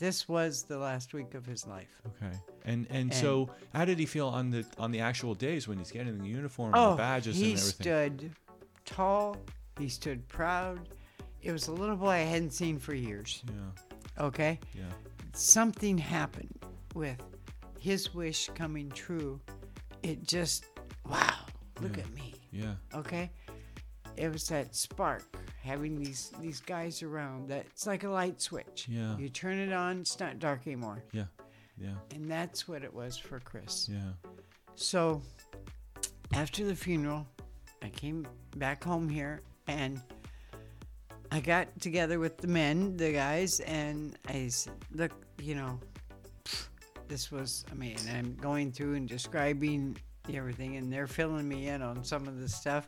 This was the last week of his life. Okay. And so how did he feel on the actual days when he's getting the uniform and the badges and he everything? stood tall. He stood proud. It was a little boy I hadn't seen for years. Yeah. Okay? Yeah. Something happened with his wish coming true. It just, wow, look at me. Yeah. Okay? It was that spark, having these guys around. It's like a light switch. Yeah. You turn it on, it's not dark anymore. Yeah. Yeah. And that's what it was for Chris. Yeah. So after the funeral, I came back home here and I got together with the guys, and I said, look, this was, I'm going through and describing everything, and they're filling me in on some of the stuff.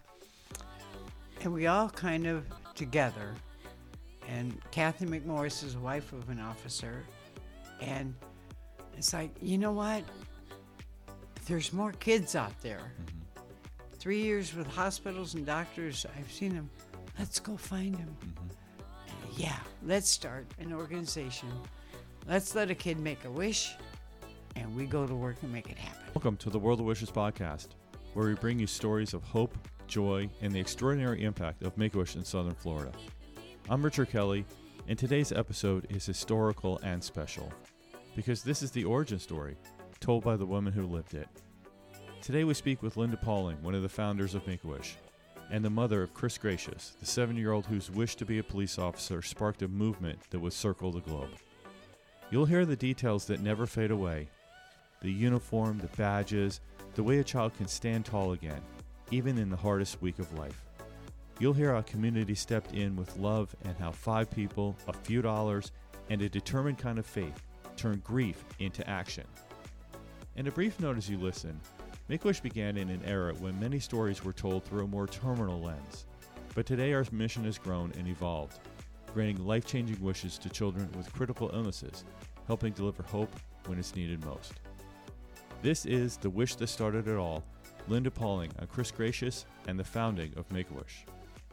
And we all kind of together, and Kathy McMorris is the wife of an officer, and it's like, you know what? There's more kids out there. 3 years with hospitals and doctors, I've seen them. Let's go find them. Yeah, let's start an organization. Let's let a kid make a wish, and we go to work and make it happen. Welcome to the World of Wishes podcast, where we bring you stories of hope, joy, and the extraordinary impact of Make-A-Wish in Southern Florida. I'm Richard Kelly, and today's episode is historical and special, because this is the origin story told by the woman who lived it. Today we speak with Linda Pauling, one of the founders of Make-A-Wish, and the mother of Chris Gracious, the 7-year-old whose wish to be a police officer sparked a movement that would circle the globe. You'll hear the details that never fade away: the uniform, the badges, the way a child can stand tall again, even in the hardest week of life. You'll hear how community stepped in with love and how 5 people, a few dollars, and a determined kind of faith turned grief into action. And a brief note as you listen: Make-A-Wish began in an era when many stories were told through a more terminal lens. But today our mission has grown and evolved, granting life-changing wishes to children with critical illnesses, helping deliver hope when it's needed most. This is The Wish That Started It All, Linda Pauling on Chris Gracious and the founding of Make-A-Wish.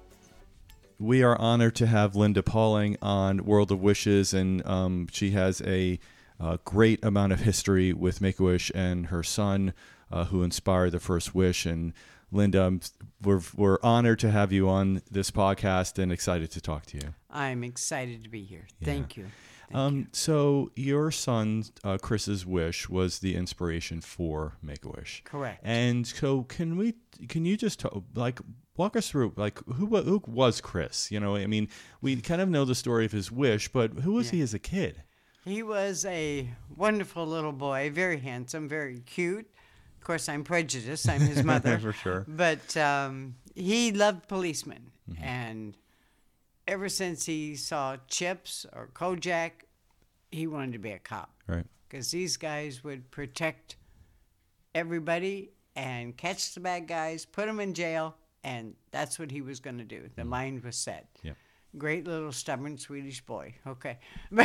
We are honored to have Linda Pauling on World of Wishes, and she has a great amount of history with Make-A-Wish and her son, who inspired the first wish. And Linda, we're honored to have you on this podcast and excited to talk to you. I'm excited to be here. Yeah. Thank you. So your son, Chris's wish was the inspiration for Make-A-Wish. Correct. And so can you just walk us through, who was Chris? We kind of know the story of his wish, but who was he as a kid? He was a wonderful little boy, very handsome, very cute. Of course, I'm prejudiced. I'm his mother. For sure. But he loved policemen. And ever since he saw Chips or Kojak, he wanted to be a cop. Right. Because these guys would protect everybody and catch the bad guys, put them in jail, and that's what he was going to do. The mind was set. Yep. Great little stubborn Swedish boy. Okay. But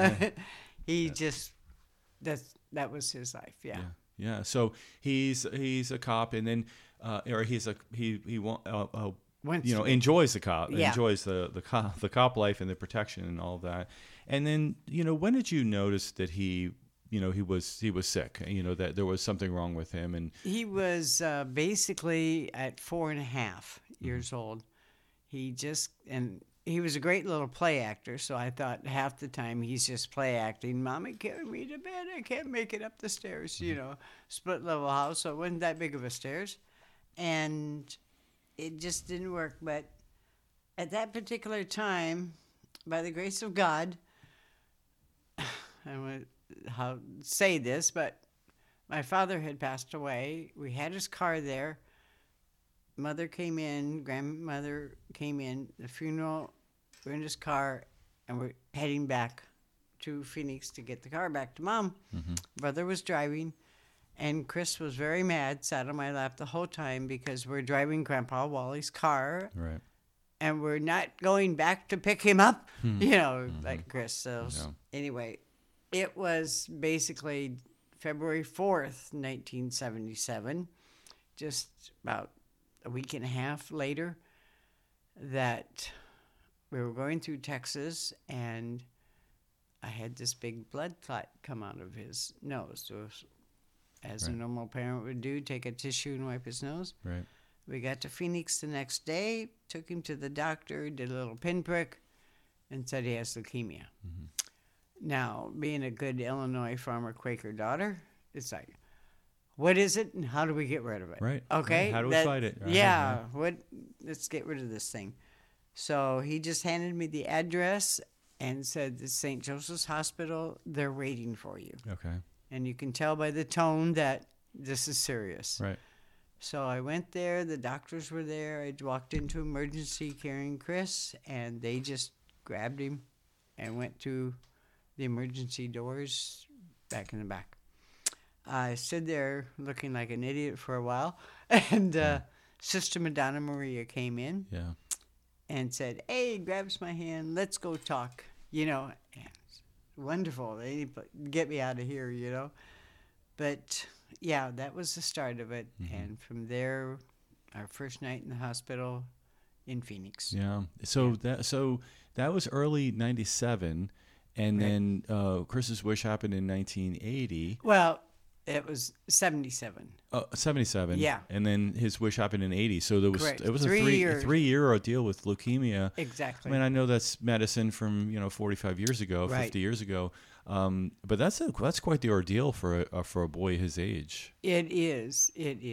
he just, that was his life. Yeah. Yeah. So he's a cop, and then or he enjoys the cop, enjoys the cop life and the protection and all of that. And then when did you notice that he was sick? That there was something wrong with him, and he was basically at 4.5 years old. He was a great little play actor, so I thought half the time he's just play acting. Mommy, carry me to bed. I can't make it up the stairs, split level house, so it wasn't that big of a stairs. And it just didn't work. But at that particular time, by the grace of God, I don't know how to say this, but my father had passed away. We had his car there. Mother came in, grandmother came in, the funeral, we're in his car, and we're heading back to Phoenix to get the car back to Mom. Brother was driving, and Chris was very mad, sat on my lap the whole time because we're driving Grandpa Wally's car. Right. And we're not going back to pick him up, like Chris. So anyway, it was basically February 4th, 1977, just about a week and a half later, that we were going through Texas, and I had this big blood clot come out of his nose. So, as a Right. normal parent would do, take a tissue and wipe his nose. Right. We got to Phoenix the next day, took him to the doctor, did a little pinprick, and said he has leukemia. Now, being a good Illinois farmer Quaker daughter, it's like, what is it and how do we get rid of it? Right. Okay. Right. How do we that- fight it? Right. Yeah. Let's get rid of this thing. So he just handed me the address and said, the St. Joseph's Hospital, they're waiting for you. Okay. And you can tell by the tone that this is serious. Right. So I went there. The doctors were there. I walked into emergency carrying Chris, and they just grabbed him and went to the emergency doors back in the back. I stood there looking like an idiot for a while, and Sister Madonna Maria came in Yeah. and said, "Hey," grabs my hand, "let's go talk." And it's wonderful. They get me out of here, But yeah, that was the start of it. And from there, our first night in the hospital in Phoenix. Yeah. So that was early '97, and Right. then Chris's wish happened in 1980. Well, it was 77. 77. Yeah. And then his wish happened in 80. So there was Correct. it was 3 a years. 3-year ordeal with leukemia. Exactly. I mean, I know that's medicine from 45 years ago, Right. 50 years ago, but that's quite the ordeal for a boy his age. It is.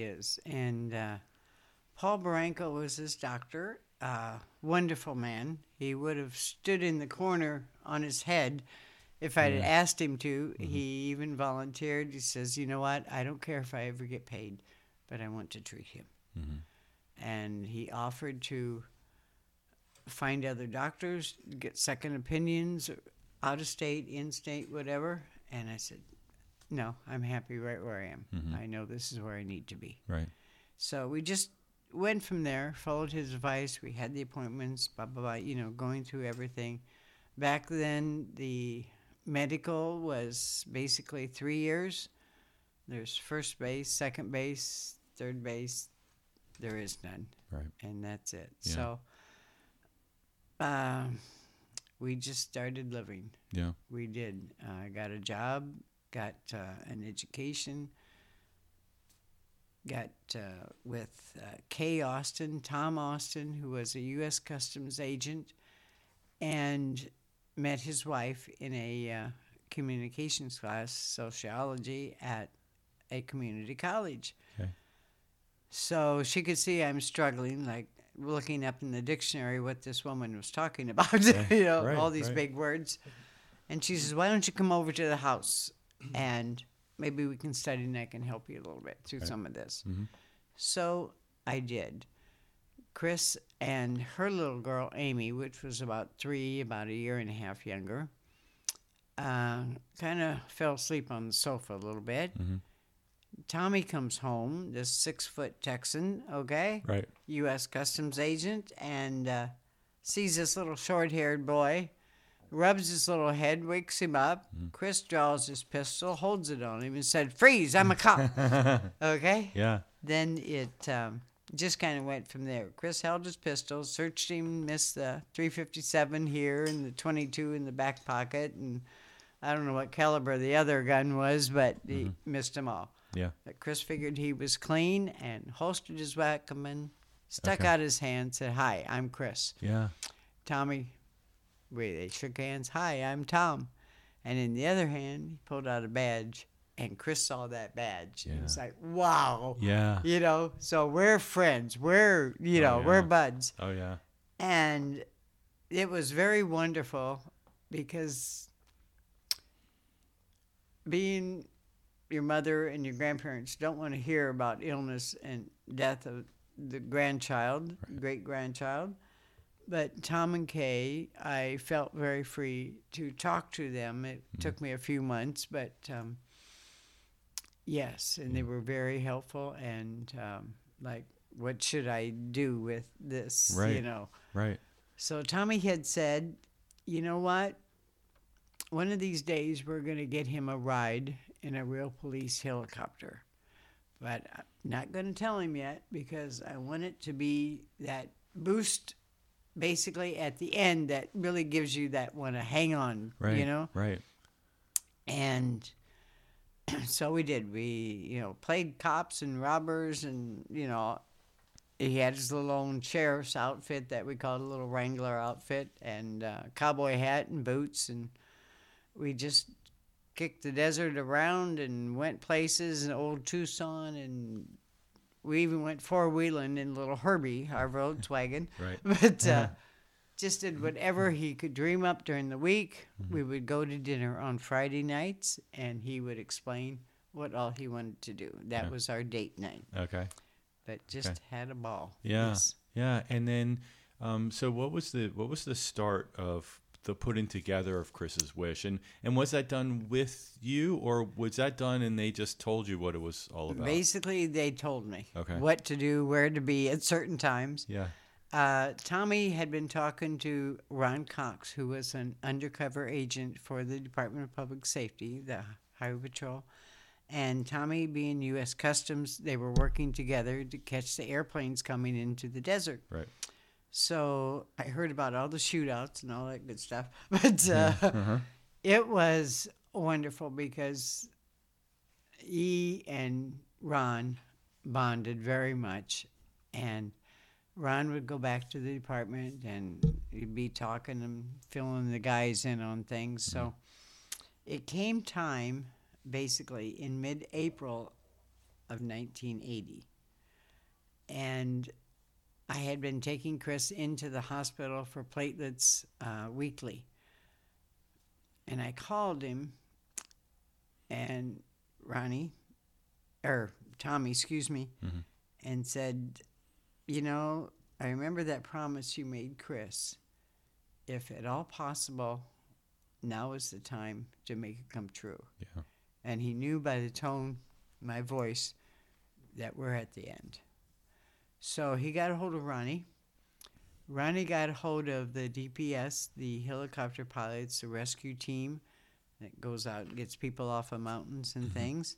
And Paul Baranco was his doctor. Wonderful man. He would have stood in the corner on his head if I'd had asked him to. He even volunteered. He says, "You know what? I don't care if I ever get paid, but I want to treat him." And he offered to find other doctors, get second opinions, out of state, in state, whatever. And I said, "No, I'm happy right where I am. I know this is where I need to be." Right. So we just went from there, followed his advice. We had the appointments, blah, blah, blah, going through everything. Back then, the medical was basically 3 years. There's first base, second base, third base. There is none. Right. And that's it. Yeah. So we just started living. Yeah. We did. I got a job, got an education, got with Kay Austin, Tom Austin, who was a U.S. Customs agent, and met his wife in a communications class, sociology, at a community college. Okay. So she could see I'm struggling, like looking up in the dictionary what this woman was talking about, Right, all these right. big words. And she says, "Why don't you come over to the house and maybe we can study and I can help you a little bit through some of this." So I did. Chris and her little girl, Amy, which was about a year and a half younger, kind of fell asleep on the sofa a little bit. Tommy comes home, this 6-foot Texan, okay? Right. U.S. Customs agent, and sees this little short-haired boy, rubs his little head, wakes him up. Chris draws his pistol, holds it on him, and said, "Freeze, I'm a cop." Okay? Yeah. Then it just kind of went from there. Chris held his pistol, searched him, missed the .357 here and the .22 in the back pocket, and I don't know what caliber the other gun was, but he missed them all. Yeah. But Chris figured he was clean and holstered his Wackerman, stuck Okay. out his hand, said, "Hi, I'm Chris." Yeah. Tommy, they shook hands. "Hi, I'm Tom." And in the other hand, he pulled out a badge, and Chris saw that badge. And it's Yeah. like, wow. Yeah. So we're friends. We're, yeah. we're buds. Oh yeah. And it was very wonderful because being your mother and your grandparents don't want to hear about illness and death of the grandchild, great-grandchild. But Tom and Kay, I felt very free to talk to them. It took me a few months, but yes, and they were very helpful and like, what should I do with this, Right. Right. So Tommy had said, "You know what? One of these days we're going to get him a ride in a real police helicopter. But I'm not going to tell him yet because I want it to be that boost basically at the end that really gives you that one to hang on, Right. you know? Right. And so we did. We, played cops and robbers, and, he had his little own sheriff's outfit that we called a little Wrangler outfit, and cowboy hat and boots, and we just kicked the desert around and went places in old Tucson, and we even went four-wheeling in little Herbie, our Volkswagen. Right. But just did whatever he could dream up during the week. Mm-hmm. We would go to dinner on Friday nights, and he would explain what all he wanted to do. That Yeah. was our date night. Okay. But just had a ball. Yeah. Yes. Yeah. And then, so what was the start of the putting together of Chris's Wish, and was that done with you, or was that done and they just told you what it was all about? Basically, they told me Okay. what to do, where to be at certain times. Yeah. Tommy had been talking to Ron Cox, who was an undercover agent for the Department of Public Safety, the Highway Patrol. And Tommy, being U.S. Customs, they were working together to catch the airplanes coming into the desert. Right. So I heard about all the shootouts and all that good stuff. But Uh-huh. it was wonderful because he and Ron bonded very much. And Ron would go back to the department and he'd be talking and filling the guys in on things. So it came time, basically, in mid-April of 1980. And I had been taking Chris into the hospital for platelets weekly. And I called him, and Tommy, excuse me, and said, I remember that promise you made Chris. If at all possible, now is the time to make it come true. Yeah. And he knew by the tone, my voice, that we're at the end. So he got a hold of Ronnie. Ronnie got a hold of the DPS, the helicopter pilots, the rescue team that goes out and gets people off of mountains and things.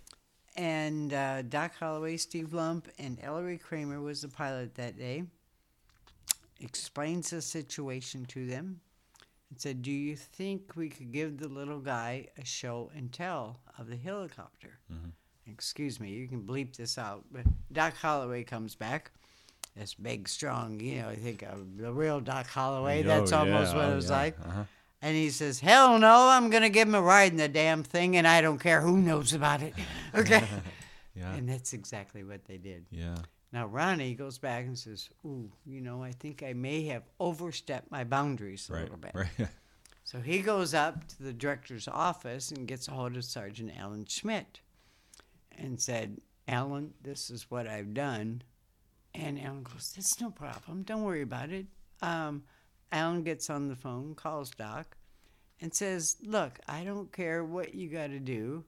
And Doc Holloway, Steve Lump, and Ellery Kramer was the pilot that day. Explains the situation to them and said, do you think we could give the little guy a show and tell of the helicopter? Excuse me, you can bleep this out, but Doc Holloway comes back. This big, strong, I think of the real Doc Holloway. That's almost what it was like. Uh-huh. And he says, hell no, I'm going to give him a ride in the damn thing, and I don't care who knows about it. Okay? Yeah. And that's exactly what they did. Yeah. Now, Ronnie goes back and says, ooh, I think I may have overstepped my boundaries a little bit. Right. So he goes up to the director's office and gets a hold of Sergeant Alan Schmidt and said, Alan, this is what I've done. And Alan goes, that's no problem. Don't worry about it. Alan gets on the phone, calls Doc, and says, look, I don't care what you got to do.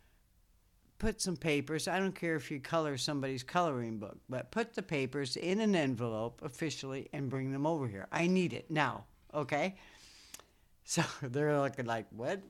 Put some papers. I don't care if you color somebody's coloring book, but put the papers in an envelope officially and bring them over here. I need it now, okay? So they're looking like, what?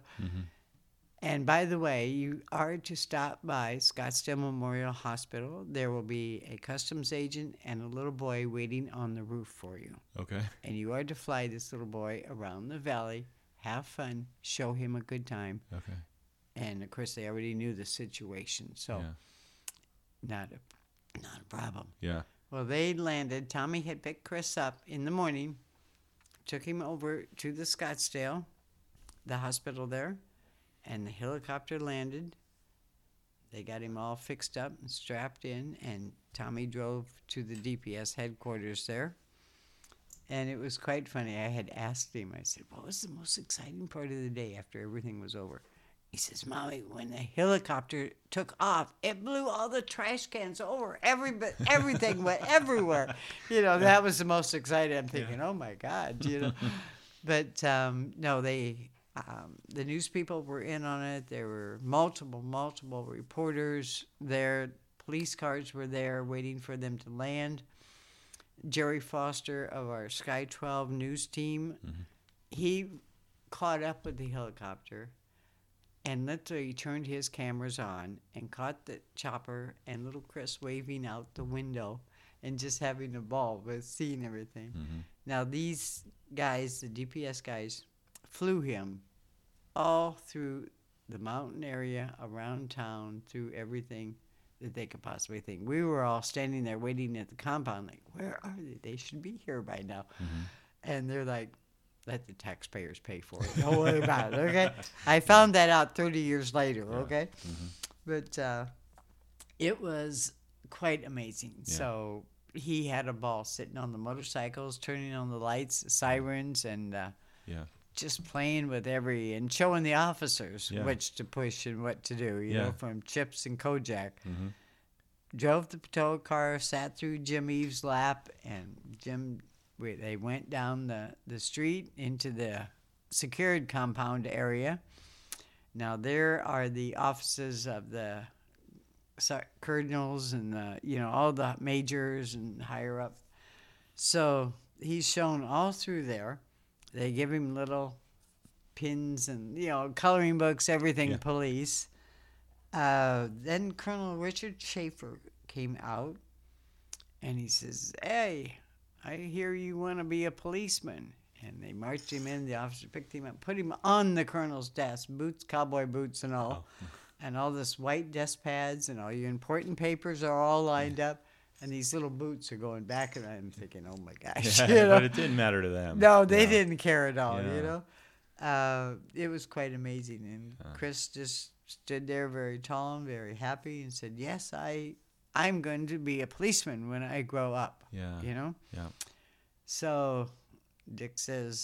And by the way, you are to stop by Scottsdale Memorial Hospital. There will be a customs agent and a little boy waiting on the roof for you. Okay. And you are to fly this little boy around the valley, have fun, show him a good time. Okay. And of course, they already knew the situation, so not a problem. Yeah. Well, they landed. Tommy had picked Chris up in the morning, took him over to the Scottsdale, the hospital there, and the helicopter landed. They got him all fixed up and strapped in, and Tommy drove to the DPS headquarters there. And it was quite funny. I had asked him, I said, what was the most exciting part of the day after everything was over? He says, Mommy, when the helicopter took off, it blew all the trash cans over. Everything went everywhere. That was the most exciting. I'm thinking, oh, my God, But, no, the news people were in on it. There were multiple reporters there. Police cars were there waiting for them to land. Jerry Foster of our Sky 12 news team, he caught up with the helicopter and literally turned his cameras on and caught the chopper and little Chris waving out the window and just having a ball with seeing everything. Mm-hmm. Now, these guys, the DPS guys, flew him all through the mountain area, around town, through everything that they could possibly think. We were all standing there waiting at the compound, like, where are they? They should be here by now. Mm-hmm. And they're like, let the taxpayers pay for it. Don't worry about it, okay? I found that out 30 years later, okay? Mm-hmm. But it was quite amazing. Yeah. So he had a ball sitting on the motorcycles, turning on the lights, sirens, and Yeah. just playing with and showing the officers Yeah. which to push and what to do, you Yeah. know, from Chips and Kojak. Mm-hmm. Drove the patrol car, sat through Jim Eves' lap, and they went down the street into the secured compound area. Now, there are the offices of the colonels and all the majors and higher up. So he's shown all through there. They give him little pins and, coloring books, everything, Yeah. police. Then Colonel Richard Schaefer came out, and he says, hey, I hear you want to be a policeman. And they marched him in. The officer picked him up, put him on the colonel's desk, boots, cowboy boots and all. Oh. And all this white desk pads and all your important papers are all lined up. And these little boots are going back, and I'm thinking, oh, my gosh. Yeah, but it didn't matter to them. No, they Yeah. didn't care at all, Yeah. It was quite amazing. And Chris just stood there very tall and very happy and said, yes, I'm going to be a policeman when I grow up, Yeah. Yeah. So Dick says,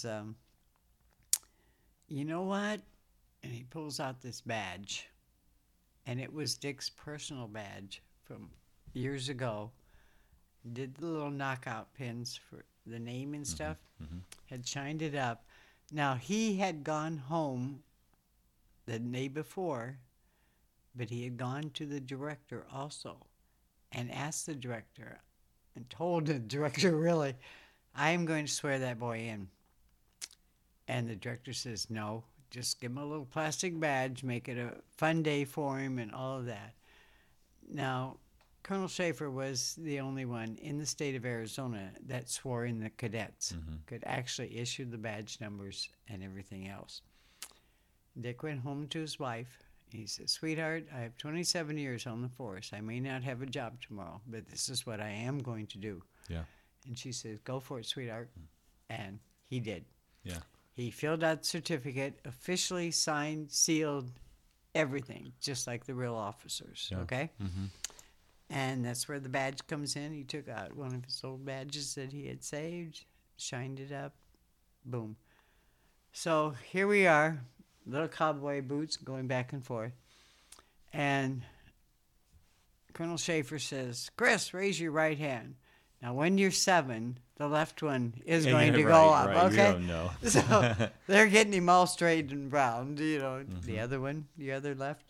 you know what? And he pulls out this badge. And it was Dick's personal badge from years ago. Did the little knockout pins for the name and stuff. Mm-hmm. Had shined it up. Now, he had gone home the day before, but he had gone to the director also and asked the director and told the director, really, I am going to swear that boy in. And the director says, no, just give him a little plastic badge, make it a fun day for him and all of that. Now, Colonel Schaefer was the only one in the state of Arizona that swore in the cadets, could actually issue the badge numbers and everything else. Dick went home to his wife. He said, sweetheart, I have 27 years on the force. I may not have a job tomorrow, but this is what I am going to do. Yeah. And she said, go for it, sweetheart. And he did. Yeah. He filled out the certificate, officially signed, sealed, everything, just like the real officers, Yeah. okay? Mm-hmm. And that's where the badge comes in. He took out one of his old badges that he had saved, shined it up, boom. So here we are, little cowboy boots going back and forth. And Colonel Schaefer says, Chris, raise your right hand. Now, when you're 7, the left one is going to go up, right. okay? We don't know. So they're getting him all straight and brown, the Mm-hmm. other one, the other left.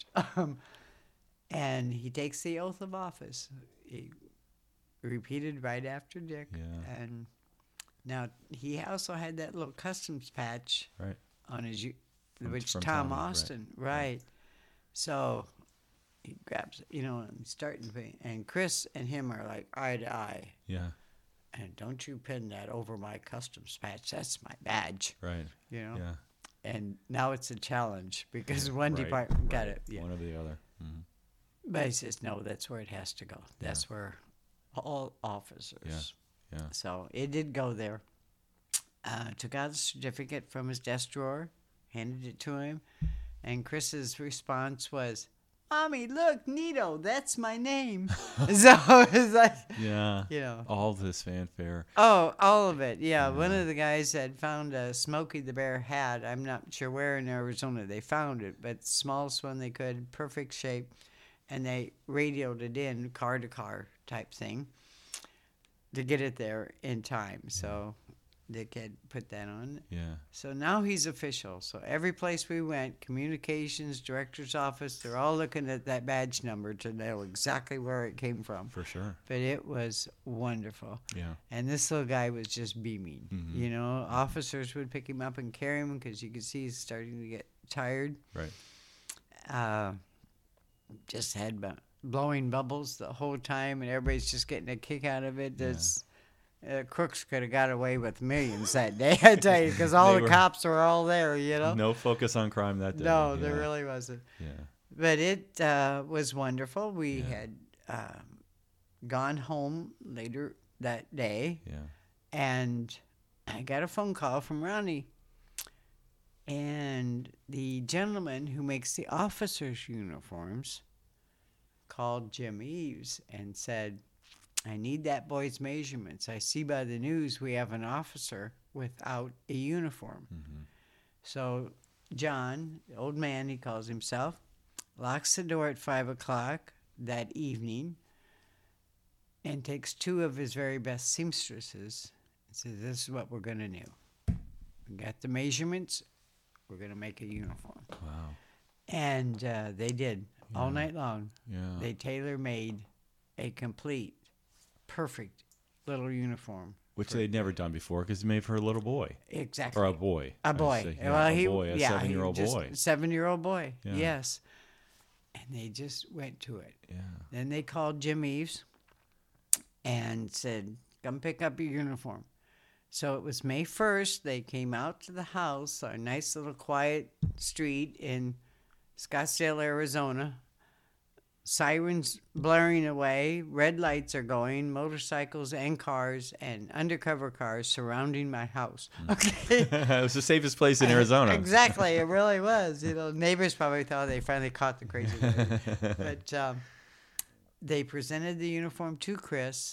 And he takes the oath of office. He repeated right after Dick. Yeah. And now he also had that little customs patch Right. on his, which from Tom Tommy, right. Austin, right. So he grabs it, and starting to, and Chris and him are like eye to eye. Yeah. And don't you pin that over my customs patch. That's my badge, Right. Yeah. And now it's a challenge because one Right, department got right. it. Yeah. One or the other. Mm-hmm. But he says, no, that's where it has to go. That's where all officers. Yeah. So it did go there. Took out the certificate from his desk drawer, handed it to him, and Chris's response was, Mommy, look, Nito, that's my name. So it's like, Yeah. All this fanfare. Oh, all of it. Yeah. One of the guys had found a Smokey the Bear hat. I'm not sure where in Arizona they found it, but smallest one they could, perfect shape. And they radioed it in, car to car type thing, to get it there in time. So Dick had put that on. Yeah. So now he's official. So every place we went, communications, director's office, they're all looking at that badge number to know exactly where it came from. For sure. But it was wonderful. Yeah. And this little guy was just beaming. Mm-hmm. Officers would pick him up and carry him because you could see he's starting to get tired. Right. Just had blowing bubbles the whole time, and everybody's just getting a kick out of it. There's crooks could have got away with millions that day, I tell you, because all the cops were all there, you know. No focus on crime that day. No, there really wasn't. Yeah. But it was wonderful. We had gone home later that day, and I got a phone call from Ronnie. And the gentleman who makes the officers' uniforms called Jim Eves and said, I need that boy's measurements. I see by the news we have an officer without a uniform. Mm-hmm. So John, the old man, he calls himself, locks the door at 5 o'clock that evening and takes 2 of his very best seamstresses and says, this is what we're going to do. We got the measurements. We're going to make a uniform. Wow. And they did all night long. Yeah. They tailor-made a complete, perfect little uniform. Which they'd never done before because it's made for a little boy. Exactly. Or a boy. A boy. Well, a boy, a 7-year-old boy. 7-year-old boy, yes. And they just went to it. Yeah. Then they called Jim Eves and said, come pick up your uniform. So it was May 1st. They came out to the house, our nice little quiet street in Scottsdale, Arizona. Sirens blaring away, red lights are going, motorcycles and cars and undercover cars surrounding my house. Okay. It was the safest place in Arizona. Exactly. It really was. You know, neighbors probably thought they finally caught the crazy lady. But they presented the uniform to Chris.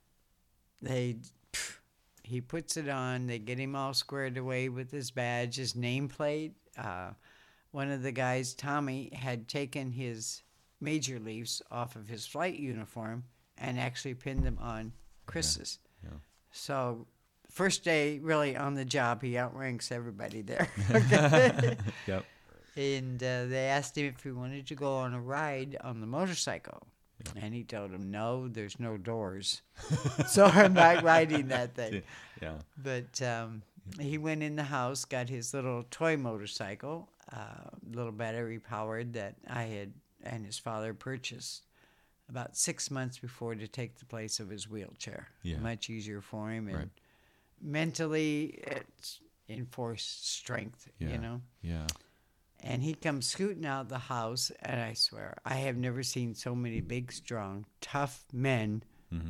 He puts it on. They get him all squared away with his badge, his nameplate. One of the guys, Tommy, had taken his major leaves off of his flight uniform and actually pinned them on Chris's. Yeah. So first day really on the job, he outranks everybody there. Yep. And they asked him if he wanted to go on a ride on the motorcycle. And he told them, no, there's no doors. So I'm not riding that thing. Yeah. But he went in the house, got his little toy motorcycle, little battery powered that I had and his father purchased about 6 months before to take the place of his wheelchair. Yeah. Much easier for him. And mentally, it's enforced strength, you know? Yeah. And he comes scooting out the house, and I swear, I have never seen so many big, strong, tough men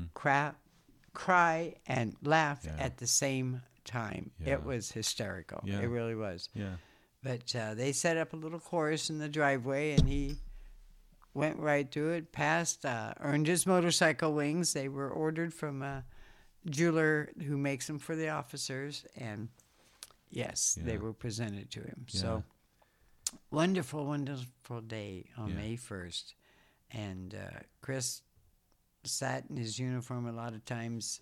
cry and laugh at the same time. Yeah. It was hysterical. Yeah. It really was. Yeah. But they set up a little chorus in the driveway, and he went right through it, passed, earned his motorcycle wings. They were ordered from a jeweler who makes them for the officers, and yes, they were presented to him. Yeah. So wonderful, wonderful day on May 1st. And Chris sat in his uniform a lot of times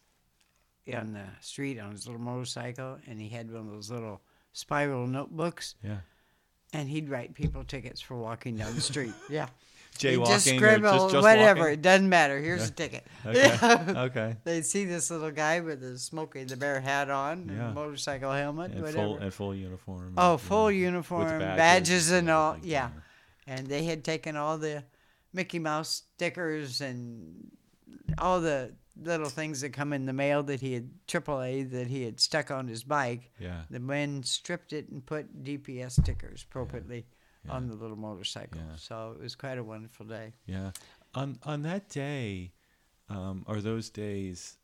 on the street on his little motorcycle, and he had one of those little spiral notebooks. Yeah. And he'd write people tickets for walking down the street. Yeah. Jaywalking, just scribble, just whatever. walking? It doesn't matter. Here's a ticket. Okay. Okay. They'd see this little guy with the Smokey the Bear hat on, and a motorcycle helmet, And whatever. full uniform. Oh, full uniform, with badges and all. everything, Yeah. And they had taken all the Mickey Mouse stickers and all the little things that come in the mail that he had, AAA, that he had stuck on his bike. Yeah. The men stripped it and put DPS stickers appropriately on the little motorcycle. Yeah. So it was quite a wonderful day. Yeah. On that day, or those days,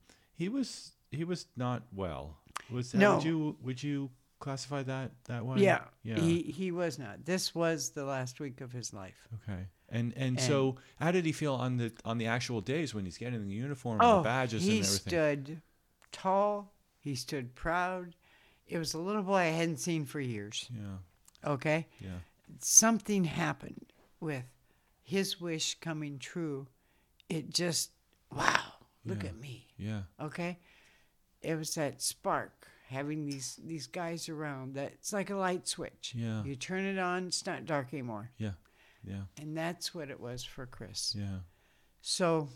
he was not well. Was that, No. would you classify that way? Yeah. Yeah. He was not. This was the last week of his life. Okay. And so how did he feel on the actual days when he's getting the uniform and the badges and everything? He stood tall. He stood proud. It was a little boy I hadn't seen for years. Yeah. Okay? Yeah. Something happened with his wish coming true. It just, wow, look at me. Yeah. Okay? It was that spark, having these guys around. It's like a light switch. Yeah. You turn it on, it's not dark anymore. Yeah. Yeah. And that's what it was for Chris. Yeah. So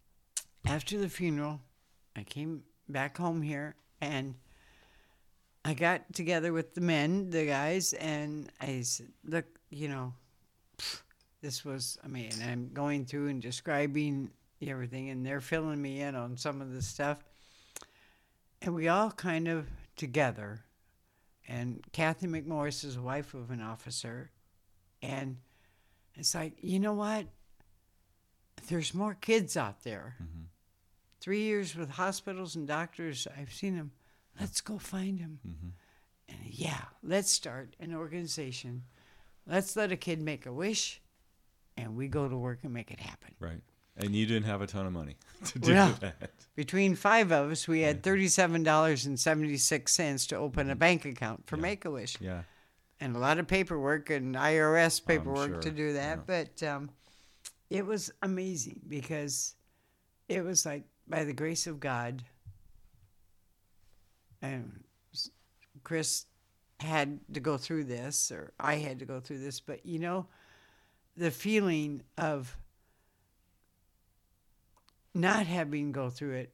after the funeral, I came back home here, and I got together with the men, the guys, and I said, look, this was, I mean, I'm going through and describing everything, and they're filling me in on some of the stuff. And we all kind of together, and Kathy McMorris is the wife of an officer, and it's like, you know what? There's more kids out there. 3 years with hospitals and doctors, I've seen them. Let's go find them. And yeah, let's start an organization. Let's let a kid make a wish, and we go to work and make it happen. Right. And you didn't have a ton of money to do that. Between 5 of us, we had $37.76 to open a bank account for Make-A-Wish. Yeah. And a lot of paperwork and IRS paperwork sure. to do that. But it was amazing because it was like, by the grace of God, and Chris had to go through this, or I had to go through this, but you know, the feeling of not having go through it,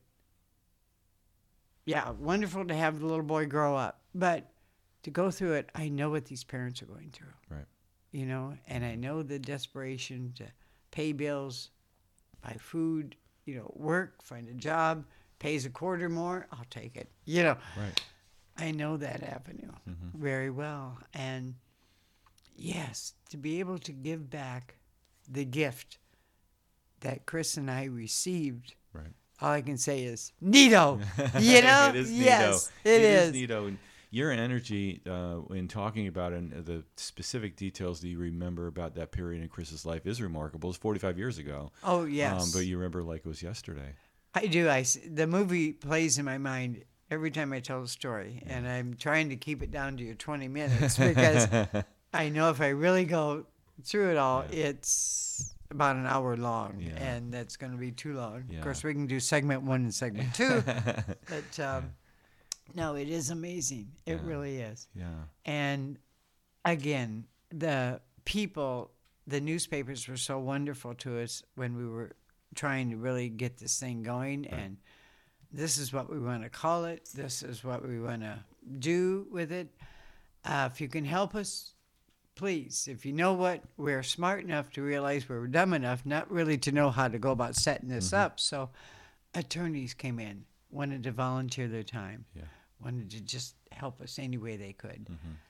yeah, wonderful to have the little boy grow up, but to go through it, I know what these parents are going through. Right. You know, and I know the desperation to pay bills, buy food, you know, work, find a job, pays a quarter more, I'll take it. You know, Right. I know that avenue very well. And yes, to be able to give back the gift that Chris and I received, Right. all I can say is, neato. You know? It is neato. Yes, it is. Neato. And your energy in talking about it and the specific details that you remember about that period in Chris's life is remarkable. It's 45 years ago. Oh, yes. But you remember like it was yesterday. I do. The movie plays in my mind every time I tell the story, and I'm trying to keep it down to your 20 minutes because I know if I really go through it all, it's about an hour long, and that's going to be too long. Yeah. Of course, we can do segment 1 and segment 2, but no, it is amazing. It really is. Yeah. And again, the people, the newspapers were so wonderful to us when we were trying to really get this thing going, and this is what we want to call it. This is what we want to do with it. If you can help us, please. If you know what, we're smart enough to realize we're dumb enough not really to know how to go about setting this up. So attorneys came in, wanted to volunteer their time, wanted to just help us any way they could.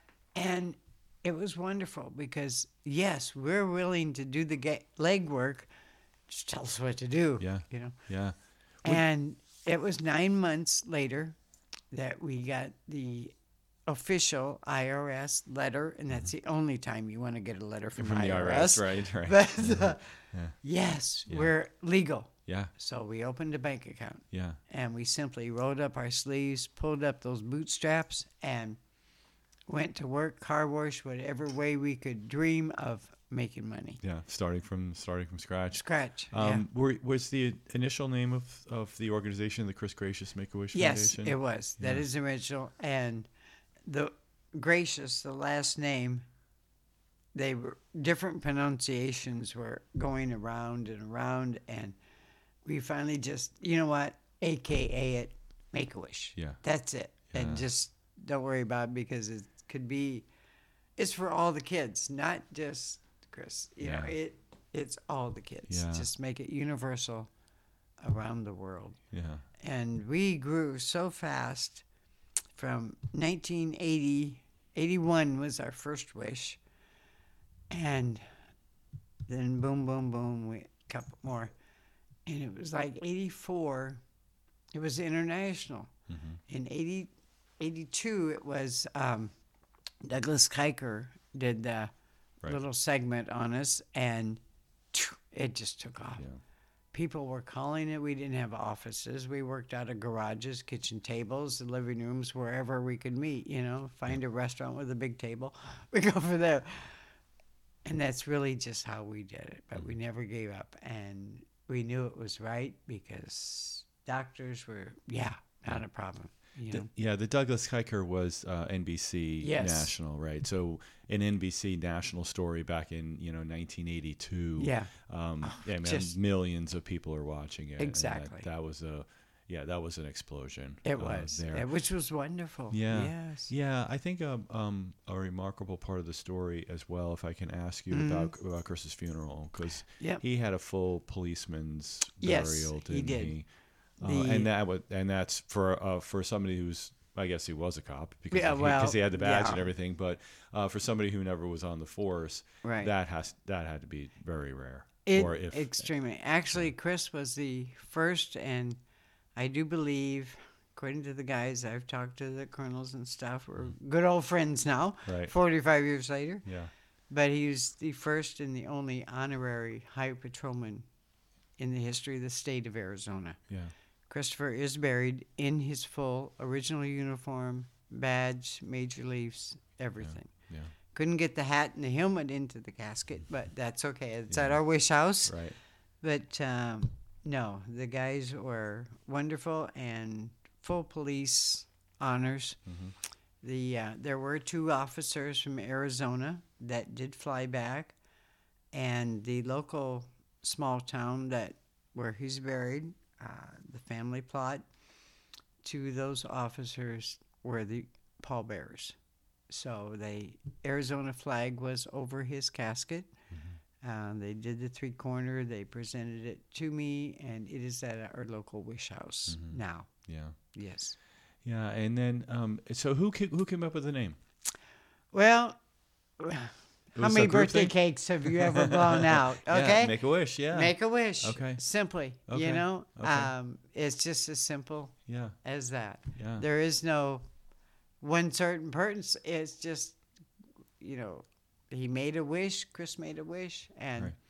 And it was wonderful because, yes, we're willing to do the legwork. Just tell us what to do. Yeah. You know? Yeah. And it was 9 months later that we got the official IRS letter, and that's the only time you want to get a letter from the IRS. Right. But yes, we're legal. Yeah. So we opened a bank account. Yeah. And we simply rolled up our sleeves, pulled up those bootstraps, and went to work, car wash, whatever way we could dream of making money. Yeah. Starting from scratch. Scratch. Was the initial name of the organization the Chris Gracious Make-A-Wish Foundation? Yes, it was. That is original. And the Gracious, the last name, they were different pronunciations were going around and around, and we finally just, you know what, AKA it, Make-A-Wish. Yeah. That's it. Yeah. And just don't worry about it because it could be, it's for all the kids, not just Chris. You know, it's all the kids. Yeah. Just make it universal around the world. Yeah. And we grew so fast from 1980, 81 was our first wish. And then boom, boom, boom, we a couple more. And it was like 84, it was international. In 82, it was Douglas Kiker did the little segment on us, and it just took off. Yeah. People were calling it. We didn't have offices. We worked out of garages, kitchen tables, the living rooms, wherever we could meet, you know, find a restaurant with a big table. We go for there. And that's really just how we did it. But we never gave up. And we knew it was right because doctors were, not a problem. You know? The Douglas Kiker was NBC National, right? So an NBC National story back in 1982. Yeah. Millions of people are watching it. Exactly. And that was yeah, that was an explosion. It was, there. which was wonderful. Yeah. Yes. Yeah, I think a remarkable part of the story as well, if I can ask you about Chris's funeral, because Yep. he had a full policeman's Yes, burial, he didn't did. he? The- And that's for somebody who's, I guess he was a cop because Yeah, well, he had the badge yeah. and everything, but for somebody who never was on the force, Right. that had to be very rare. Extremely. Actually, Chris was the first, and I do believe, according to the guys, I've talked to the colonels and stuff, we're good old friends now, Right. 45 years later. Yeah. But he was the first and the only honorary highway patrolman in the history of the state of Arizona. Yeah. Christopher is buried in his full original uniform, badge, major leaves, everything. Yeah. Couldn't get the hat and the helmet into the casket, but that's okay. It's Yeah. at our wish house. Right. But no, the guys were wonderful and full police honors. There were 2 officers from Arizona that did fly back, and the local small town where he's buried, the family plot, 2 of those officers were the pallbearers. So the Arizona flag was over his casket. They did the 3-corner. They presented it to me, and it is at our local wish house now. Yeah. Yes. Yeah. And then, so who came up with the name? Well, It how was many a group birthday thing? cakes have you ever blown out? Yeah, Okay. Make a wish. Yeah. Make a wish. Okay. Simply. Okay. You know, Okay. it's just as simple Yeah. as that. Yeah. There is no one certain person. It's just, you know, he made a wish. Chris made a wish, and Right.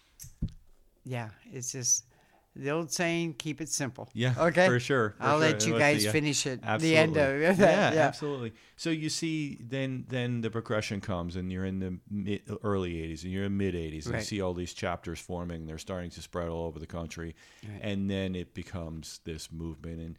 yeah, it's just the old saying: keep it simple. Yeah. Okay. For sure. I'll let you guys yeah. finish it. Absolutely. The end of it. Yeah, Yeah. absolutely. So you see, then the progression comes, and you're in the early '80s, and you're in mid '80s, and you Right. see all these chapters forming. They're starting to spread all over the country, Right. and then it becomes this movement. And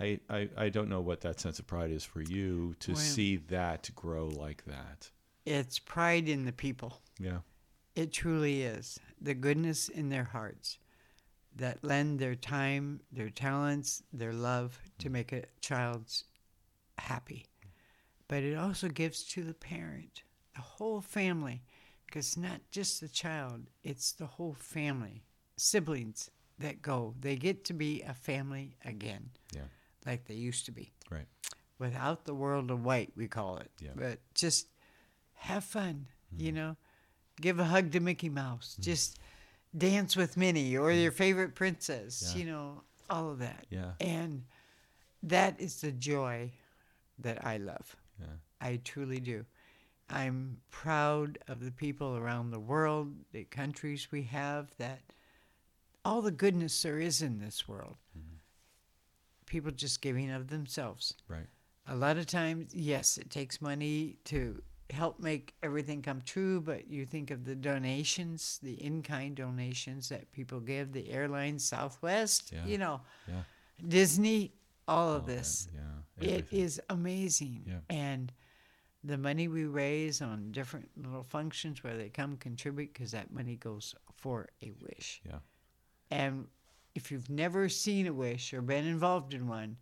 I don't know what that sense of pride is for you to Well- see that grow like that. It's pride in the people. Yeah. It truly is. The goodness in their hearts that lend their time, their talents, their love to make a child happy. But it also gives to the parent, the whole family, because it's not just the child, it's the whole family, siblings that go. They get to be a family again, Yeah. like they used to be. Right. Without the world of white, we call it. Yeah. But just have fun, you know. Give a hug to Mickey Mouse. Just dance with Minnie or your favorite princess, Yeah. you know, all of that. Yeah. And that is the joy that I love. Yeah. I truly do. I'm proud of the people around the world, the countries we have, that all the goodness there is in this world. People just giving of themselves. Right. A lot of times, yes, it takes money to help make everything come true, but you think of the donations, the in-kind donations that people give, the airlines, Southwest, Yeah. you know, Yeah. Disney, all of All that, this. yeah. It Everything. is amazing. Yeah. And the money we raise on different little functions where they come contribute, because that money goes for a wish. Yeah. And if you've never seen a wish or been involved in one,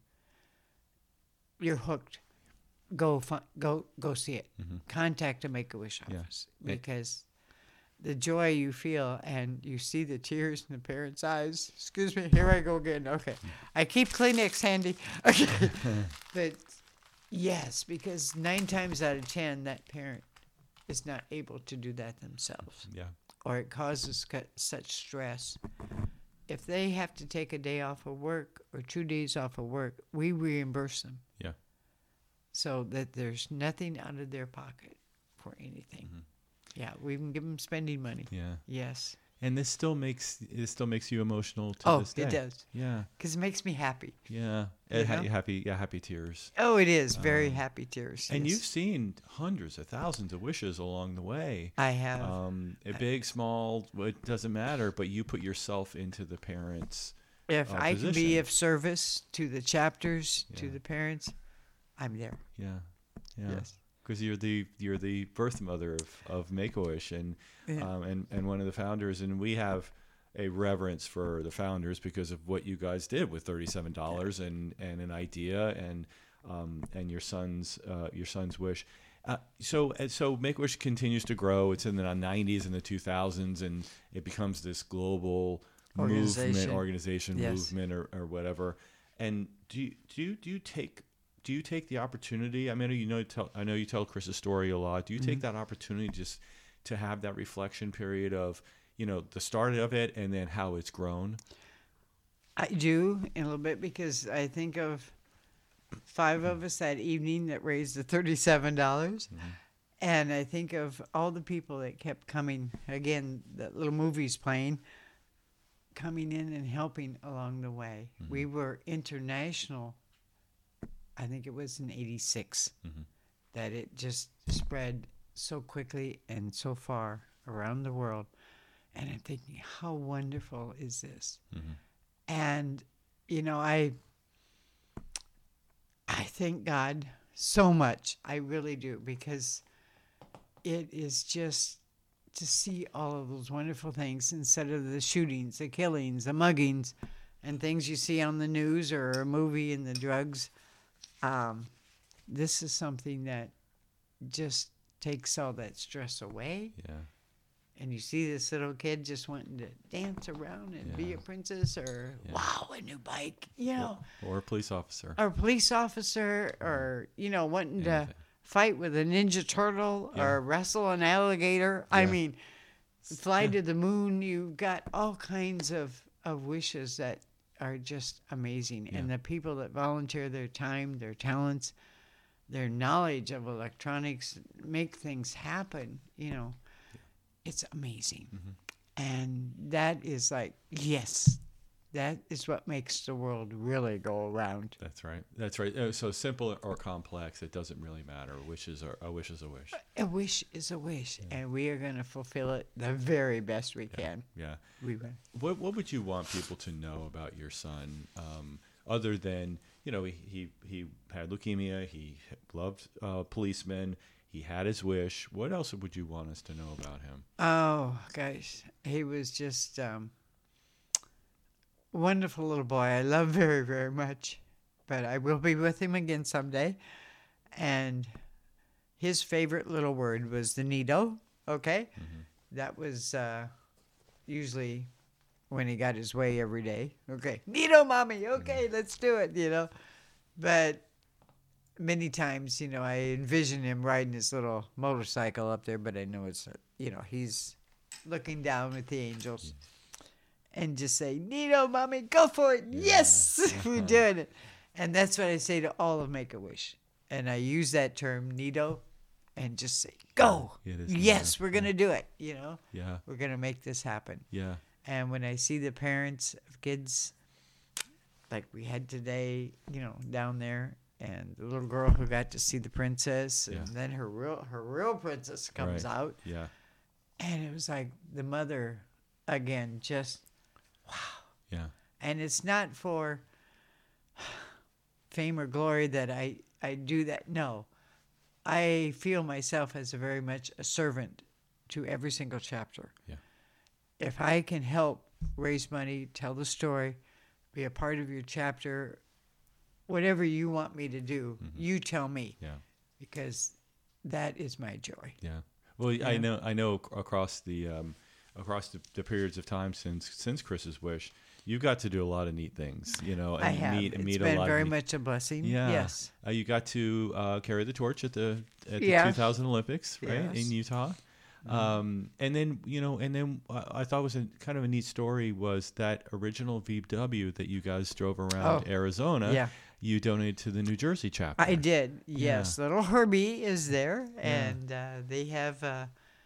you're hooked. Go see it. Contact a Make-A-Wish Yeah. office, because the joy you feel, and you see the tears in the parents' eyes. Excuse me, here I go again. Okay, I keep Kleenex handy. Okay, but yes, because 9 times out of 10, that parent is not able to do that themselves, Yeah. or it causes such stress. If they have to take a day off of work or 2 days off of work, we reimburse them. Yeah. So that there's nothing out of their pocket for anything. Yeah, we can give them spending money. Yeah. Yes. And this still makes you emotional to this day. It does. Yeah. Because it makes me happy. Yeah. You know? Happy tears. Oh, it is. Very happy tears. And yes. you've seen hundreds of thousands of wishes along the way. I have. A big, small, it doesn't matter, but you put yourself into the parents' if I can be position. of service to the chapters, to Yeah. the parents, I'm there. Yeah. Yeah. Yes. Because you're the birth mother of Make-A-Wish and Yeah. and one of the founders, and we have a reverence for the founders because of what you guys did with $37 and an idea and your son's wish. So Make-A-Wish continues to grow. It's in the 90s and the 2000s, and it becomes this global organization, yes. movement, or whatever. And do you take the opportunity? I mean, I know you tell Chris's story a lot. Do you take that opportunity just to have that reflection period of, the start of it and then how it's grown? I do in a little bit, because I think of 5 of us that evening that raised the $37. And I think of all the people that kept coming, again, the little movies playing, coming in and helping along the way. We were international, I think it was in 86, that it just spread so quickly and so far around the world. And I'm thinking, how wonderful is this? And, I thank God so much. I really do, because it is just to see all of those wonderful things instead of the shootings, the killings, the muggings, and things you see on the news or a movie and the drugs. This is something that just takes all that stress away. Yeah. And you see this little kid just wanting to dance around and be a princess, or wow, a new bike, or a police officer, or wanting to fight with a Ninja Turtle or wrestle an alligator. I mean, fly to the moon. You've got all kinds of wishes that are just amazing. And the people that volunteer their time, their talents, their knowledge of electronics, make things happen, it's amazing. And that is like, yes, that is what makes the world really go around. That's right. So simple or complex, it doesn't really matter. A wish is a wish. A wish is a wish, and we are going to fulfill it the very best we can. Yeah. We will. What would you want people to know about your son, other than, he had leukemia, he loved policemen, he had his wish. What else would you want us to know about him? Oh, gosh. He was just wonderful little boy. I love very, very much. But I will be with him again someday. And his favorite little word was the needle. Okay? That was usually when he got his way every day. Okay. Needle, Mommy. Okay, let's do it, But many times, I envision him riding his little motorcycle up there, but I know it's, he's looking down with the angels and just say, Nito, Mommy, go for it. Yes, we're doing it. And that's what I say to all of Make-A-Wish. And I use that term, Nito, and just say, go. Yes, we're going to do it, Yeah. We're going to make this happen. Yeah. And when I see the parents of kids, like we had today, down there, and the little girl who got to see the princess, and then her real princess comes out. Yeah. And it was like the mother, again, just, wow. Yeah. And it's not for fame or glory that I do that. No. I feel myself as very much a servant to every single chapter. Yeah. If I can help raise money, tell the story, be a part of your chapter, whatever you want me to do, you tell me. Yeah. Because that is my joy. Yeah. Well, I know across the periods of time since Chris's wish, you've got to do a lot of neat things, and I have. meet it's a been lot very of much a blessing. Yeah. Yes. You got to carry the torch at the 2000 Olympics, right, in Utah. And then I thought was kind of a neat story was that original VW that you guys drove around Arizona. Yeah. You donated to the New Jersey chapter. I did. Yes. Yeah. Little Herbie is there, and they have a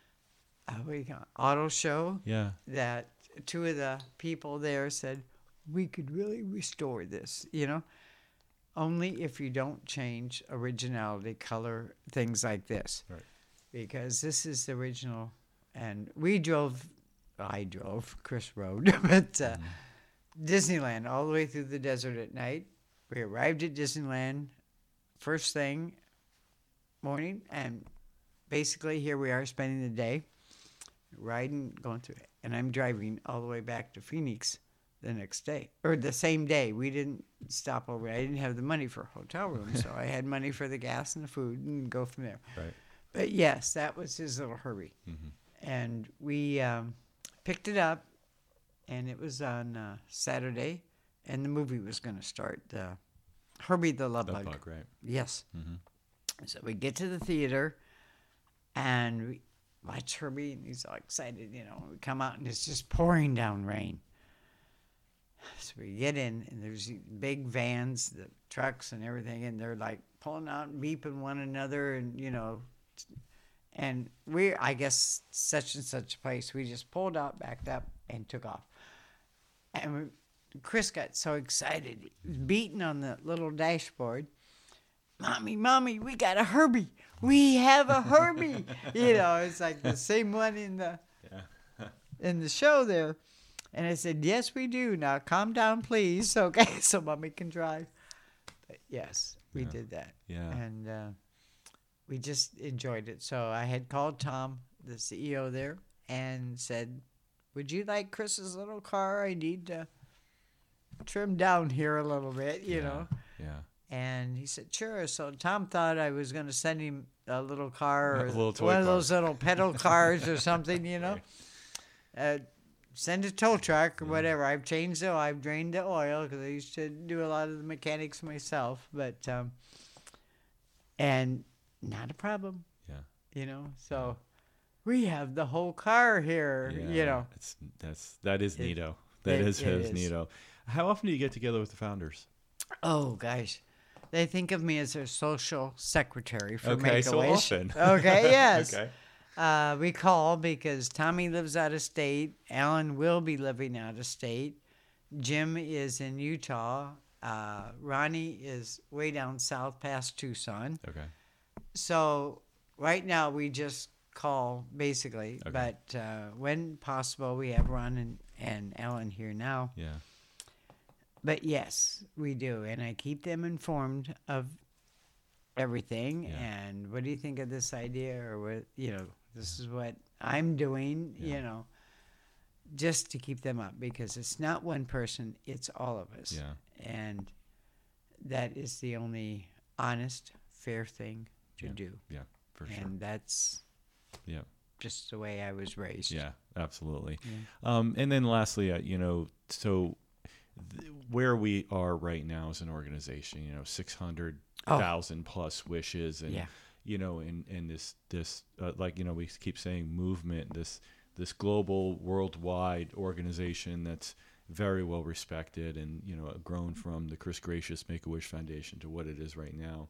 auto show. Yeah. That 2 of the people there said we could really restore this. Only if you don't change originality, color, things like this. Right. Because this is the original, and I drove, Chris rode, but Disneyland all the way through the desert at night. We arrived at Disneyland first thing morning, and basically here we are spending the day. riding, going through, and I'm driving all the way back to Phoenix the next day, or the same day. We didn't stop over. I didn't have the money for a hotel room, so I had money for the gas and the food and go from there. Right. But yes, that was his little Herbie. And we picked it up, and it was on Saturday, and the movie was going to start, Herbie the Love Bug. Right. Yes. So we get to the theater, and we watch Herbie, and he's all excited, you know. We come out, and it's just pouring down rain. So we get in, and there's these big vans, the trucks and everything, and they're like pulling out and beeping one another, and, you know, and we're, I guess, such and such a place. We just pulled out, backed up, and took off. And Chris got so excited, he was beating on the little dashboard. Mommy, we got a Herbie. We have a Herbie. You know, it's like the same one in the show there. And I said, yes, we do. Now calm down, please. Okay, so Mommy can drive. But yes, we did that. Yeah. And we just enjoyed it. So I had called Tom, the CEO there, and said, would you like Chris's little car? I need to trim down here a little bit, you know. Yeah. And he said, sure. So Tom thought I was going to send him a little car, or A little toy one of car. those little pedal cars or something, you know. Send a tow truck or whatever. I've changed the oil. I've drained the oil because I used to do a lot of the mechanics myself. But, and not a problem, Yeah. you know. So we have the whole car here, you know. That is neato. That is it is. neato. How often do you get together with the founders? Oh, gosh. They think of me as their social secretary for Okay, so Make-A-Wish. often. Okay, yes. Okay. We call because Tommy lives out of state. Alan will be living out of state. Jim is in Utah. Ronnie is way down south past Tucson. Okay. So right now we just call basically. Okay. But when possible, we have Ron and Alan here now. Yeah. But yes, we do. And I keep them informed of everything. Yeah. And what do you think of this idea? Or what, you know, this is what I'm doing, you know, just to keep them up, because it's not one person, it's all of us. Yeah. And that is the only honest, fair thing to do. Yeah, for sure. And that's just the way I was raised. Yeah, absolutely. Yeah. And then lastly, you know, so where we are right now as an organization, you know, 600,000 plus wishes, and you know, and this like, you know, we keep saying movement, this global, worldwide organization that's very well respected, and you know, grown from the Chris Gracious Make-A-Wish Foundation to what it is right now.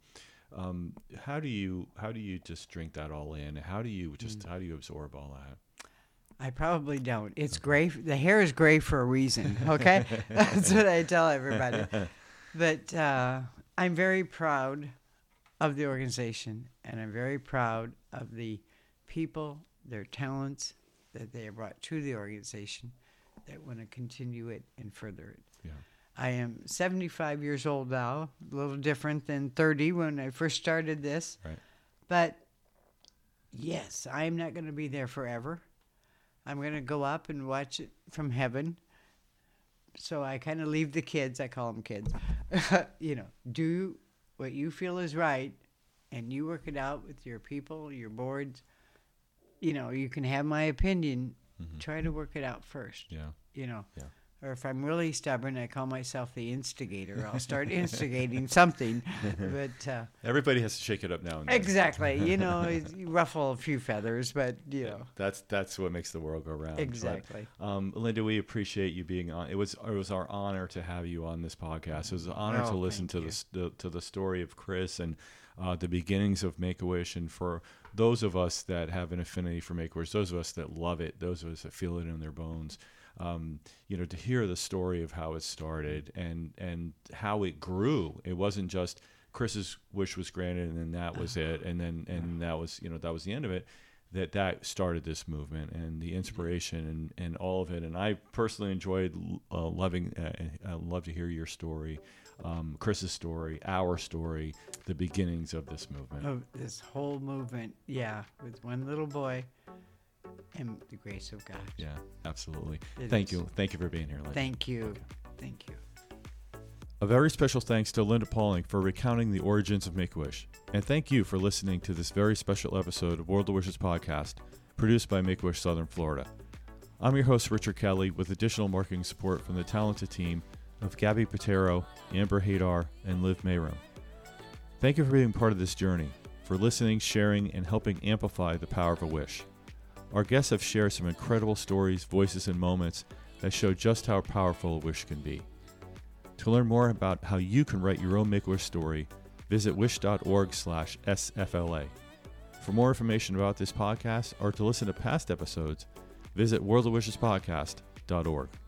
How do you just drink that all in? How do you absorb all that? I probably don't. It's gray. The hair is gray for a reason. Okay, that's what I tell everybody. But I'm very proud of the organization, and I'm very proud of the people, their talents that they have brought to the organization, that want to continue it and further it. Yeah. I am 75 years old now, a little different than 30 when I first started this. Right. But yes, I'm not going to be there forever. I'm going to go up and watch it from heaven. So I kind of leave the kids, I call them kids, you know, do what you feel is right, and you work it out with your people, your boards. You know, you can have my opinion. Try to work it out first. Yeah. You know. Yeah. Or if I'm really stubborn, I call myself the instigator. I'll start instigating something. But Everybody has to shake it up now and then. exactly. You know, you ruffle a few feathers, but, you know. That's what makes the world go round. Exactly. But, Linda, we appreciate you being on. It was our honor to have you on this podcast. It was an honor to listen to the story of Chris and the beginnings of Make-A-Wish, and for those of us that have an affinity for Make-A-Wish, those of us that love it, those of us that feel it in their bones. You know, to hear the story of how it started and how it grew. It wasn't just Chris's wish was granted and then that was it, and that was, you know, that was the end of it. That started this movement and the inspiration and all of it. And I personally enjoyed love to hear your story, Chris's story, our story, the beginnings of this movement. Of this whole movement, with one little boy. and the grace of God. Yeah, absolutely. It Thank is. you. Thank you for being here, Linda. Thank you. Thank you. A very special thanks to Linda Pauling for recounting the origins of Make-A-Wish. And thank you for listening to this very special episode of World of Wishes podcast, produced by Make-A-Wish Southern Florida. I'm your host, Richard Kelly, with additional marketing support from the talented team of Gabby Patero, Amber Hadar, and Liv Mayrum. Thank you for being part of this journey, for listening, sharing, and helping amplify the power of a wish. Our guests have shared some incredible stories, voices, and moments that show just how powerful a wish can be. To learn more about how you can write your own Make-A-Wish story, visit wish.org/SFLA. For more information about this podcast or to listen to past episodes, visit worldofwishespodcast.org.